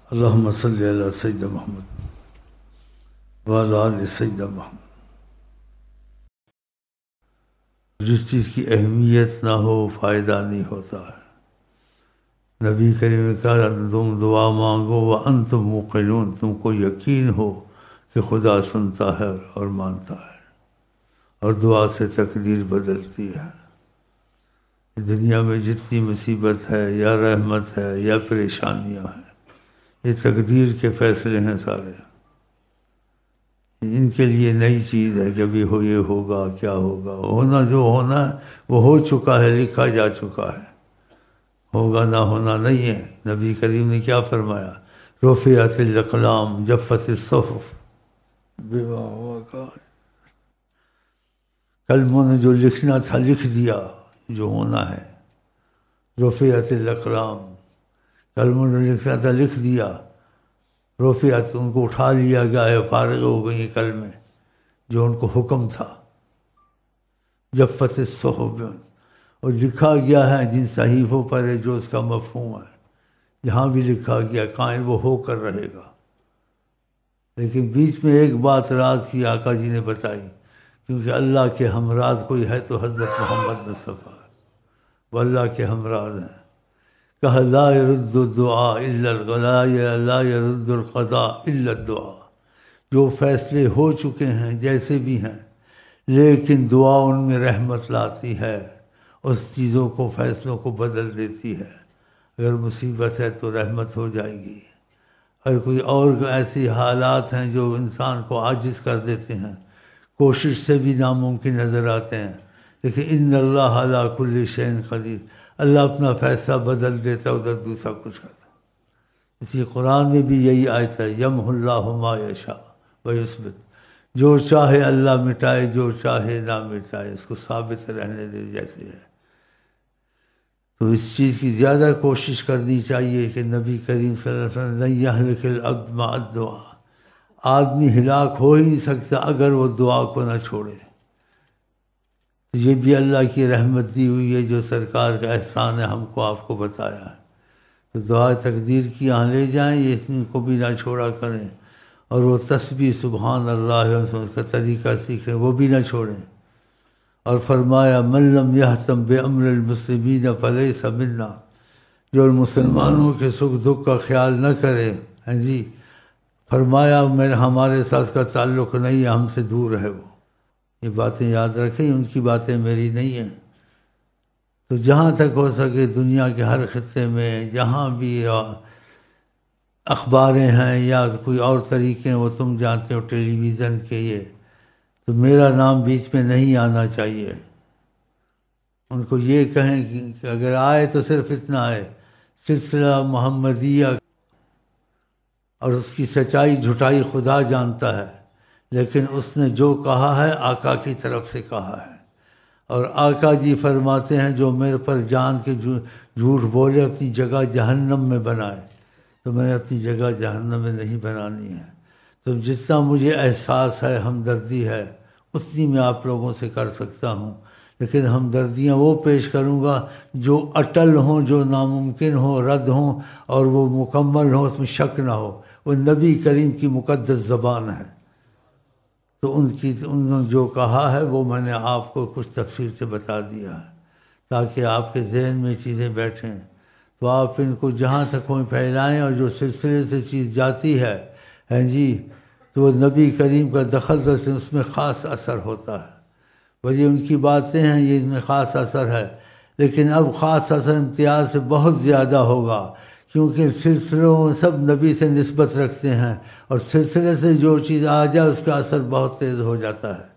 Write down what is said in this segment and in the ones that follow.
اللہم صلی علی سیدنا محمد وعلی آل سیدنا محمد۔ جس چیز کی اہمیت نہ ہو فائدہ نہیں ہوتا ہے۔ نبی کریم نے کہا تم دعا مانگو وانتم موقنون، تم کو یقین ہو کہ خدا سنتا ہے اور مانتا ہے، اور دعا سے تقدیر بدلتی ہے۔ دنیا میں جتنی مصیبت ہے یا رحمت ہے یا پریشانیاں ہیں، یہ تقدیر کے فیصلے ہیں سارے۔ ان کے لیے نئی چیز ہے کہ ابھی ہو یہ ہوگا کیا ہوگا، ہونا جو ہونا ہے وہ ہو چکا ہے، لکھا جا چکا ہے، ہوگا نہ ہونا نہیں ہے۔ نبی کریم نے کیا فرمایا؟ رفعت الاقلام جفت الصحف، قلموں نے جو لکھنا تھا لکھ دیا، جو ہونا ہے۔ رفعت الاقلام، قلموں نے لکھنا تھا لکھ دیا، رفعت ان کو اٹھا لیا گیا ہے، فارغ ہو گئی کلمیں جو ان کو حکم تھا۔ جفت الصحف، اور لکھا گیا ہے جن صحیفوں پر ہے جو اس کا مفہوم ہے، جہاں بھی لکھا گیا قائم وہ ہو کر رہے گا۔ لیکن بیچ میں ایک بات راز کی آقا جی نے بتائی، کیونکہ اللہ کے ہمراز کوئی ہے تو حضرت محمد مصطفیٰ، وہ اللہ کے ہمراز ہیں۔ کہا لا يرد الدعاء الا الغلا، لا يرد القضاء الا الدعاء، جو فیصلے ہو چکے ہیں جیسے بھی ہیں، لیکن دعا ان میں رحمت لاتی ہے، اس چیزوں کو فیصلوں کو بدل دیتی ہے۔ اگر مصیبت ہے تو رحمت ہو جائے گی، اگر کوئی اور ایسی حالات ہیں جو انسان کو عاجز کر دیتے ہیں، کوشش سے بھی ناممکن نظر آتے ہیں، لیکن ان اللہ علی کل شیء قدیر، اللہ اپنا فیصلہ بدل دیتا، ادھر دوسرا کچھ کرتا۔ اسی قرآن میں بھی یہی آیت ہے، یمحو اللہ ما یشاء ویثبت، جو چاہے اللہ مٹائے، جو چاہے نہ مٹائے، اس کو ثابت رہنے دے جیسے ہے۔ تو اس چیز کی زیادہ کوشش کرنی چاہیے کہ نبی کریم صلی اللہ علیہ وسلم لن یہلک العبد مع الدعاء، آدمی ہلاک ہو ہی نہیں سکتا اگر وہ دعا کو نہ چھوڑے۔ یہ بھی اللہ کی رحمت دی ہوئی ہے، جو سرکار کا احسان ہے، ہم کو آپ کو بتایا ہے۔ تو دعا تقدیر کی یہاں لے جائیں، یہ اتنی کو بھی نہ چھوڑا کریں، اور وہ تسبیح سبحان اللہ اس کا طریقہ سیکھیں، وہ بھی نہ چھوڑیں۔ اور فرمایا من لم یہتم بامر المسلمین فلیس منا، جو مسلمانوں کے سکھ دکھ کا خیال نہ کرے، ہاں جی، فرمایا ہمارے ساتھ کا تعلق نہیں ہے، ہم سے دور ہے وہ۔ یہ باتیں یاد رکھیں، ان کی باتیں میری نہیں ہیں۔ تو جہاں تک ہو سکے دنیا کے ہر خطے میں جہاں بھی اخباریں ہیں یا کوئی اور طریقے ہیں، وہ تم جانتے ہو، ٹیلی ویژن کے، یہ تو میرا نام بیچ میں نہیں آنا چاہیے۔ ان کو یہ کہیں کہ اگر آئے تو صرف اتنا آئے، سلسلہ محمدیہ اور اس کی سچائی جھٹائی خدا جانتا ہے، لیکن اس نے جو کہا ہے آقا کی طرف سے کہا ہے، اور آقا جی فرماتے ہیں جو میرے پر جان کے جھوٹ بولے اپنی جگہ جہنم میں بنائے، تو میں نے اپنی جگہ جہنم میں نہیں بنانی ہے۔ تو جتنا مجھے احساس ہے، ہمدردی ہے، اتنی میں آپ لوگوں سے کر سکتا ہوں، لیکن ہمدردیاں وہ پیش کروں گا جو اٹل ہوں، جو ناممکن ہوں، رد ہوں، اور وہ مکمل ہوں، اس میں شک نہ ہو۔ وہ نبی کریم کی مقدس زبان ہے، تو انہوں نے جو کہا ہے وہ میں نے آپ کو کچھ تفصیل سے بتا دیا ہے، تاکہ آپ کے ذہن میں چیزیں بیٹھیں، تو آپ ان کو جہاں تک ہوں پھیلائیں، اور جو سلسلے سے چیز جاتی ہے، ہیں جی، تو وہ نبی کریم کا دخل سے اس میں خاص اثر ہوتا ہے۔ وہی ان کی باتیں ہیں، یہ ان میں خاص اثر ہے، لیکن اب خاص اثر امتیاز سے بہت زیادہ ہوگا، کیونکہ سلسلوں سب نبی سے نسبت رکھتے ہیں، اور سلسلے سے جو چیز آ جائے اس کا اثر بہت تیز ہو جاتا ہے۔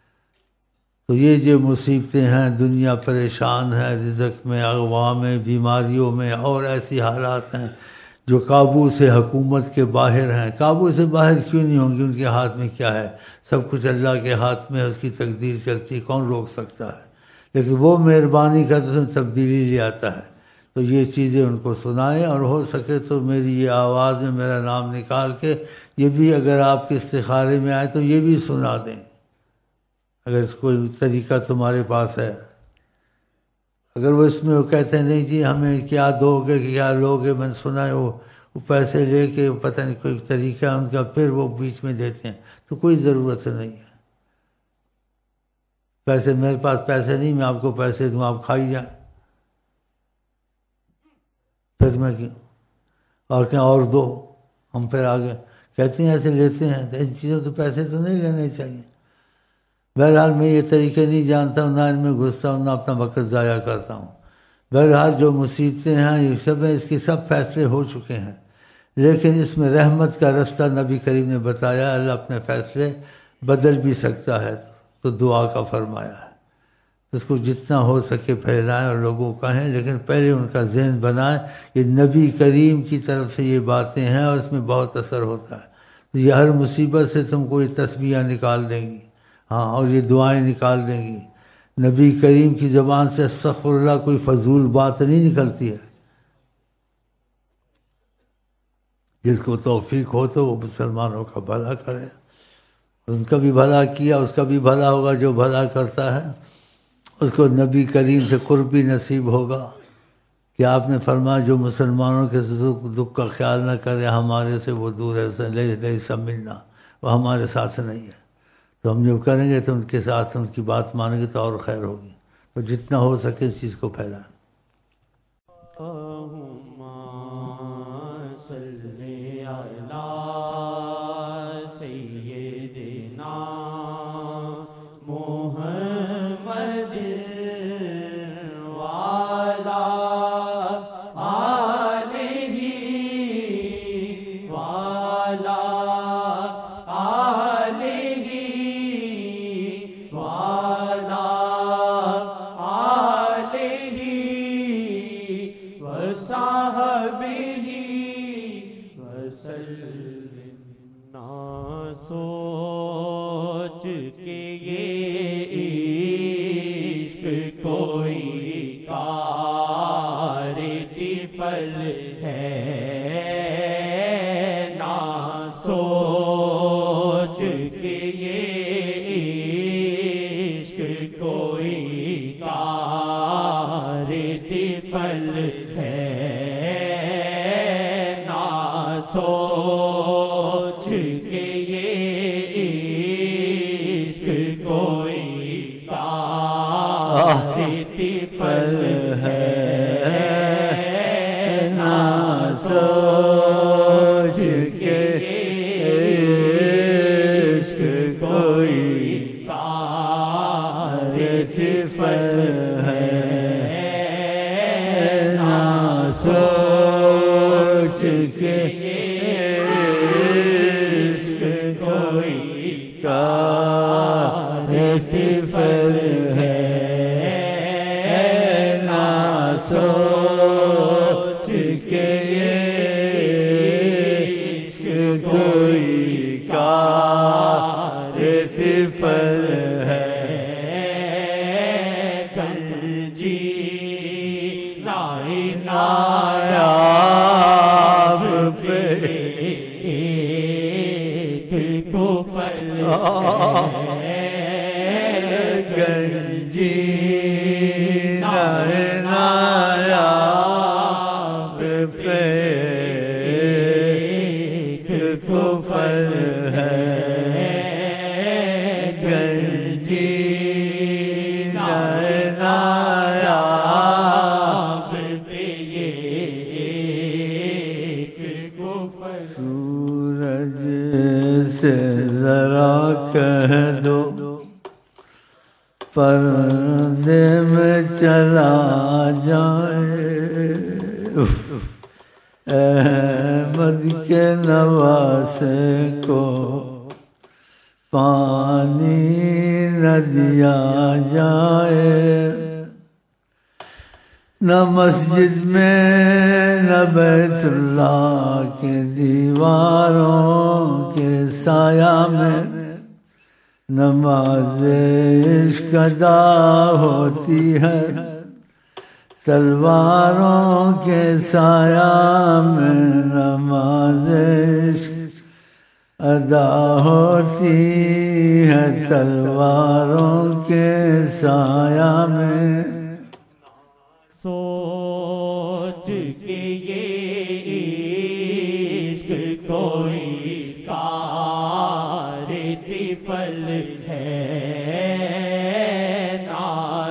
تو یہ جو مصیبتیں ہیں، دنیا پریشان ہے، رزق میں، اغوا میں، بیماریوں میں، اور ایسی حالات ہیں جو قابو سے حکومت کے باہر ہیں۔ قابو سے باہر کیوں نہیں ہوں گی؟ ان کے ہاتھ میں کیا ہے؟ سب کچھ اللہ کے ہاتھ میں ہے، اس کی تقدیر چلتی، کون روک سکتا ہے؟ لیکن وہ مہربانی کرتے ہیں، تبدیلی لے آتا ہے۔ تو یہ چیزیں ان کو سنائیں، اور ہو سکے تو میری یہ آواز میں میرا نام نکال کے یہ بھی اگر آپ کے استخارے میں آئے تو یہ بھی سنا دیں، اگر اس کوئی طریقہ تمہارے پاس ہے۔ اگر وہ اس میں وہ کہتے ہیں نہیں جی ہمیں کیا دو گے کیا لوگے، میں نے سنا ہے وہ وہ پیسے لے کے پتہ نہیں کوئی طریقہ ان کا، پھر وہ بیچ میں دیتے ہیں، تو کوئی ضرورت نہیں ہے۔ پیسے میرے پاس پیسے نہیں، میں آپ کو پیسے دوں، آپ کھائی جائیں، پھر میں اور کیا اور دو، ہم پھر آگے کہتے ہیں ایسے لیتے ہیں، تو ان چیزوں تو پیسے تو نہیں لینے چاہیے۔ بہرحال میں یہ طریقے نہیں جانتا ہوں، نہ ان میں گھستا ہوں، نہ اپنا وقت ضائع کرتا ہوں۔ بہرحال جو مصیبتیں ہیں یہ سب ہیں، اس کے سب فیصلے ہو چکے ہیں، لیکن اس میں رحمت کا رستہ نبی کریم نے بتایا، اللہ اپنے فیصلے بدل بھی سکتا ہے، تو دعا کا فرمایا ہے۔ اس کو جتنا ہو سکے پھیلائیں اور لوگوں کو کہیں، لیکن پہلے ان کا ذہن بنائیں کہ نبی کریم کی طرف سے یہ باتیں ہیں اور اس میں بہت اثر ہوتا ہے۔ تو یہ ہر مصیبت سے تم کو یہ تسبیحیں نکال دیں گی، ہاں، اور یہ دعائیں نکال دیں گی۔ نبی کریم کی زبان سے استغفر اللہ کوئی فضول بات نہیں نکلتی ہے۔ جس کو توفیق ہو تو وہ مسلمانوں کا بھلا کرے، ان کا بھی بھلا کیا، اس کا بھی بھلا ہوگا، جو بھلا کرتا ہے اس کو نبی کریم سے قرب بھی نصیب ہوگا، کہ آپ نے فرمایا جو مسلمانوں کے دکھ کا خیال نہ کرے ہمارے سے وہ دور ہے، لے سب ملنا، وہ ہمارے ساتھ نہیں ہے۔ تو ہم جب کریں گے تو ان کے ساتھ ان کی بات مانیں گے تو اور خیر ہوگی۔ تو جتنا ہو سکے اس چیز کو پھیلائیں۔ پردے میں چلا جائے احمد کے نواسے کو پانی نہ دیا جائے، نہ مسجد میں نہ بیت اللہ کے دیواروں کے سایہ میں نماز عشق ادا ہوتی ہے، تلواروں کے سایہ میں نماز عشق ادا ہوتی ہے، تلواروں کے سایہ میں۔ سوچ کے یہ عشق کوئی کار طفل ہے نہ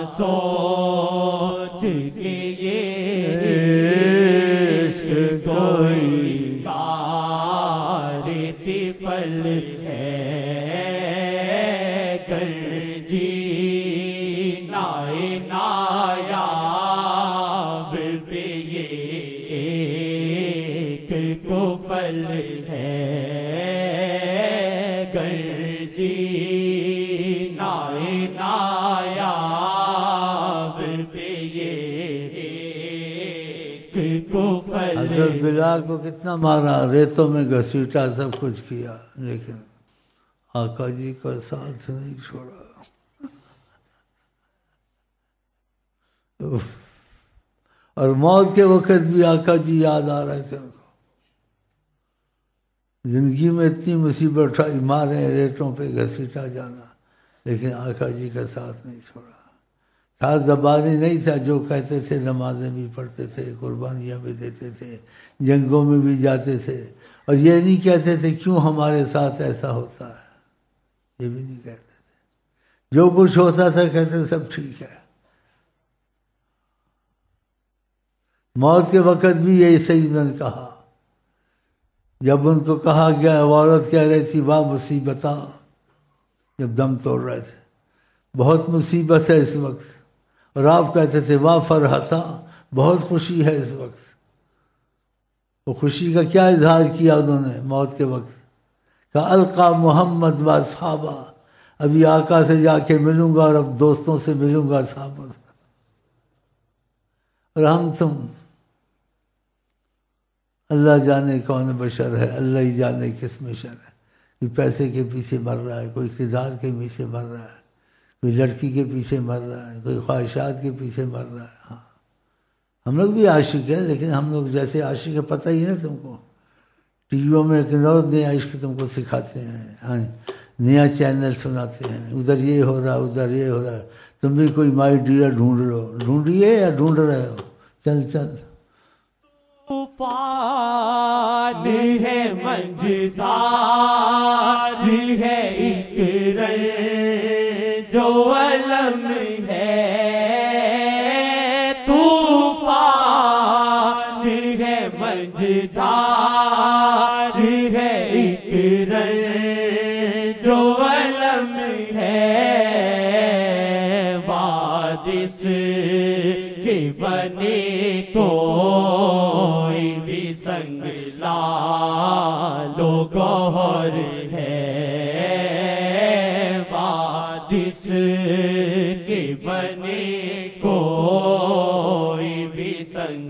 سوچ کے یہ عشق کوئی کار طفل ہے کر جی نائے نایاب پہ یہ ایک کفل ہے گر جی نائے نایاب پہ یہ ایک کفل حضرت بلال کو کتنا مارا، ریتوں میں گھسیٹا، سب کچھ کیا، لیکن آقا جی کا ساتھ نہیں چھوڑا۔ اور موت کے وقت بھی آقا جی یاد آ رہے تھے ان کو، زندگی میں اتنی مصیبت اٹھائی، مارے، ریٹوں پہ گھسیٹا جانا، لیکن آقا جی کا ساتھ نہیں چھوڑا۔ ساتھ زبانی نہیں تھا، جو کہتے تھے نمازیں بھی پڑھتے تھے، قربانیاں بھی دیتے تھے، جنگوں میں بھی جاتے تھے، اور یہ نہیں کہتے تھے کیوں ہمارے ساتھ ایسا ہوتا ہے، یہ بھی نہیں کہتے تھے، جو کچھ ہوتا تھا کہتے تھے سب ٹھیک ہے۔ موت کے وقت بھی یہی سیدنا نے کہا، جب ان کو کہا گیا، عورت کہہ رہی تھی واہ مصیبتاں، جب دم توڑ رہے تھے، بہت مصیبت ہے اس وقت، اور آپ کہتے تھے واہ فرحتاں، بہت خوشی ہے اس وقت۔ وہ خوشی کا کیا اظہار کیا انہوں نے موت کے وقت؟ کہا القا محمد و اصحابہ، ابھی آقا سے جا کے ملوں گا اور اب دوستوں سے ملوں گا، صحابہ سے، اور ہم تم اللہ جانے کون بشر ہے، اللہ ہی جانے کس میں شر ہے، کوئی پیسے کے پیچھے مر رہا ہے، کوئی اقتدار کے پیچھے مر رہا ہے، کوئی لڑکی کے پیچھے مر رہا ہے، کوئی خواہشات کے پیچھے مر رہا ہے۔ ہاں ہم لوگ بھی عاشق ہیں، لیکن ہم لوگ جیسے عاشق ہے پتہ ہی نا تم کو، ٹی ویوں میں ایک نیا عشق تم کو سکھاتے ہیں، ہاں نیا چینل سناتے ہیں، ادھر یہ ہو رہا ادھر یہ ہو رہا ہے، تم بھی کوئی مائی ڈیئر ڈھونڈ لو، ڈھونڈیے یا ڈھونڈ رہے ہو، چل چل۔ طوفان ہے منجدار ہے ایک رنج جو علم ہے، طوفان ہے منجدار ہے ایک رنج جو علم ہے، وادث کے بنے کوئی بھی سنگ لالو گوہر ہے، وادث کے بنے کوئی بھی سنگ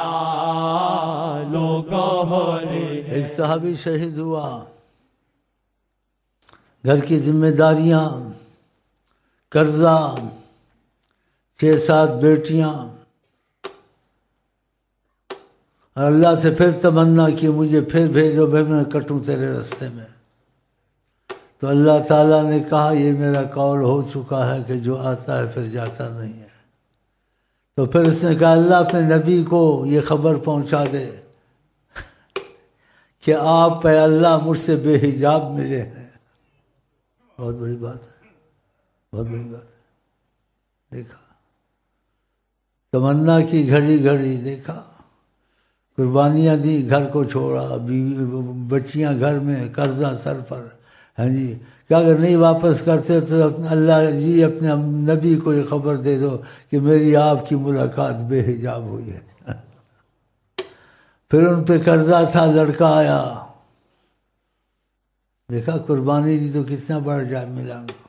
لالو گوہر ہے۔ ایک صحابی شہید ہوا، گھر کی ذمہ داریاں، قرضہ، 6-7 بیٹیاں، اور اللہ سے پھر تمنا کہ مجھے پھر بھیجو، میں کٹوں تیرے راستے میں۔ تو اللہ تعالیٰ نے کہا یہ میرا قول ہو چکا ہے کہ جو آتا ہے پھر جاتا نہیں ہے۔ تو پھر اس نے کہا اللہ اپنے نبی کو یہ خبر پہنچا دے کہ آپ پہ اللہ مجھ سے بے حجاب ملے ہیں۔ بہت بڑی بات ہے، بہت بڑی بات ہے۔ دیکھا تمنا کی گھڑی گھڑی، دیکھا قربانیاں دی، گھر کو چھوڑا، بیوی بچیاں گھر میں، قرضہ سر پر، ہاں جی، کہ اگر نہیں واپس کرتے تو اللہ جی اپنے نبی کو یہ خبر دے دو کہ میری آپ کی ملاقات بے حجاب ہوئی ہے۔ پھر ان پہ قرضہ تھا، لڑکا آیا، دیکھا قربانی دی تو کتنا بڑا جائے ملا ان کو،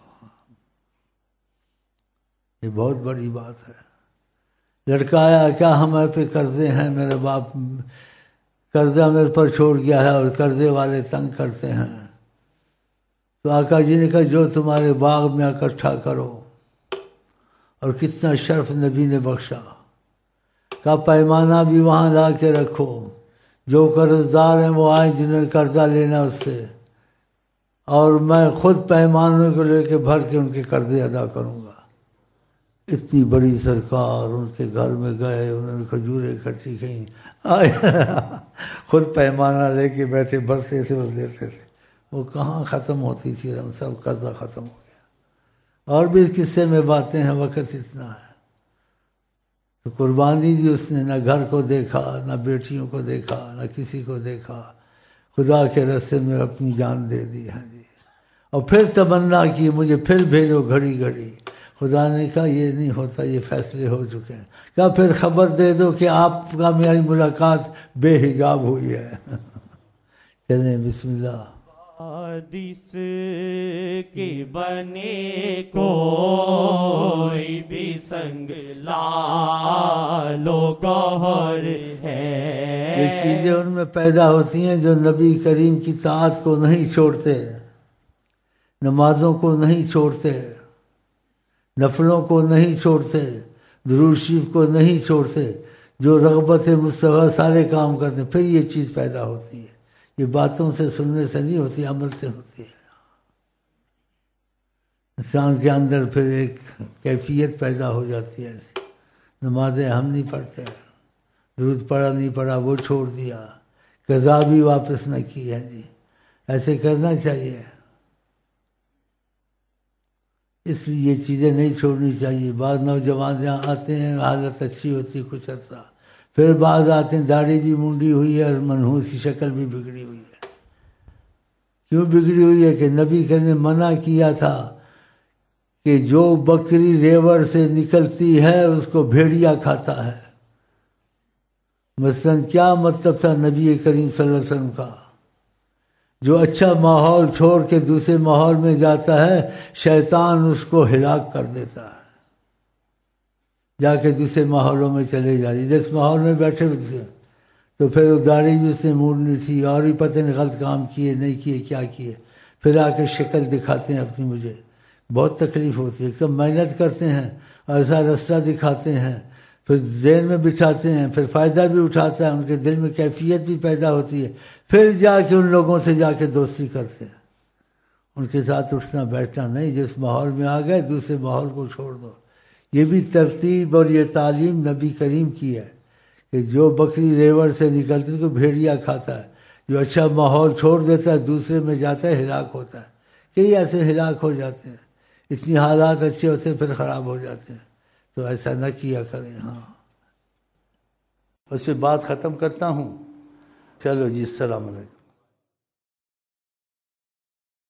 یہ بہت بڑی بات ہے۔ لڑکا آیا، کیا ہمارے پہ قرضے ہیں، میرے باپ قرضہ میرے پر چھوڑ گیا ہے اور قرضے والے تنگ کرتے ہیں۔ تو آقا جی نے کہا جو تمہارے باغ میں اکٹھا کرو، اور کتنا شرف نبی نے بخشا، کہا پیمانہ بھی وہاں لا کے رکھو، جو قرض دار ہیں وہ آئیں جنہیں قرضہ لینا اس سے، اور میں خود پیمانوں کو لے کے بھر کے ان کے قرضے ادا کروں گا۔ اتنی بڑی سرکار ان کے گھر میں گئے، انہوں نے کھجوریں اکٹھی کیں، خود پیمانہ لے کے بیٹھے بھرتے تھے اور دیتے تھے، وہ کہاں ختم ہوتی تھی، ہم سب قرضہ ختم ہو گیا۔ اور بھی قصے میں باتیں ہیں، وقت اتنا ہے۔ تو قربانی دی اس نے، نہ گھر کو دیکھا، نہ بیٹیوں کو دیکھا، نہ کسی کو دیکھا، خدا کے راستے میں اپنی جان دے دی ہے جی۔ اور پھر تمنا کی مجھے پھر بھیجو گھڑی گھڑی، خدا نے کہا یہ نہیں ہوتا، یہ فیصلے ہو چکے ہیں۔ کہا پھر خبر دے دو کہ آپ کا میری ملاقات بے حجاب ہوئی ہے۔ چلیں بسم اللہ۔ حدیث کی بنے کوئی بھی سنگ لالو گوہر ہے، یہ چیزیں ان میں پیدا ہوتی ہیں جو نبی کریم کی طاعت کو نہیں چھوڑتے، نمازوں کو نہیں چھوڑتے، نفلوں کو نہیں چھوڑتے، درود شریف کو نہیں چھوڑتے، جو رغبت مصطفیٰ سارے کام کرتے، پھر یہ چیز پیدا ہوتی ہے۔ یہ باتوں سے سننے سے نہیں ہوتی، عمل سے ہوتی ہے۔ انسان کے اندر پھر ایک کیفیت پیدا ہو جاتی ہے ایسی۔ نمازیں ہم نہیں پڑھتے، درود پڑھا نہیں پڑھا وہ چھوڑ دیا، قضا بھی واپس نہ کی ہے جی، ایسے کرنا چاہیے۔ اس لیے یہ چیزیں نہیں چھوڑنی چاہیے۔ بعض نوجوان جہاں آتے ہیں حالت اچھی ہوتی ہے کچھ عرصہ، پھر بعض آتے ہیں داڑھی بھی منڈی ہوئی ہے اور منحوس کی شکل بھی بگڑی ہوئی ہے۔ کیوں بگڑی ہوئی ہے؟ کہ نبی نے منع کیا تھا کہ جو بکری ریوڑ سے نکلتی ہے اس کو بھیڑیا کھاتا ہے۔ مثلاً کیا مطلب تھا نبی کریم صلی اللہ علیہ وسلم کا؟ جو اچھا ماحول چھوڑ کے دوسرے ماحول میں جاتا ہے شیطان اس کو ہلاک کر دیتا ہے، جا کے دوسرے ماحولوں میں چلے جاتی۔ جس ماحول میں بیٹھے ہوئے تھے تو پھر وہ داڑھی بھی اس نے موڑنی تھی، اور بھی پتہ نہیں غلط کام کیے نہیں کیے کیا کیے، پھر آ کے شکل دکھاتے ہیں اپنی۔ مجھے بہت تکلیف ہوتی ہے۔ ایک تو محنت کرتے ہیں، ایسا راستہ دکھاتے ہیں، پھر ذہن میں بٹھاتے ہیں، پھر فائدہ بھی اٹھاتا ہے، ان کے دل میں کیفیت بھی پیدا ہوتی ہے، پھر جا کے ان لوگوں سے جا کے دوستی کرتے ہیں۔ ان کے ساتھ اٹھنا بیٹھنا نہیں، جس ماحول میں آ گئے دوسرے ماحول کو چھوڑ دو۔ یہ بھی ترتیب اور یہ تعلیم نبی کریم کی ہے کہ جو بکری ریوڑ سے نکلتی ہے تو بھیڑیا کھاتا ہے، جو اچھا ماحول چھوڑ دیتا ہے دوسرے میں جاتا ہے ہلاک ہوتا ہے۔ کئی ایسے ہلاک ہو جاتے ہیں، اتنی حالات اچھے ہوتے ہیں پھر خراب ہو جاتے ہیں، تو ایسا نہ کیا کریں۔ ہاں بس میں بات ختم کرتا ہوں۔ چلو جی، السلام علیکم۔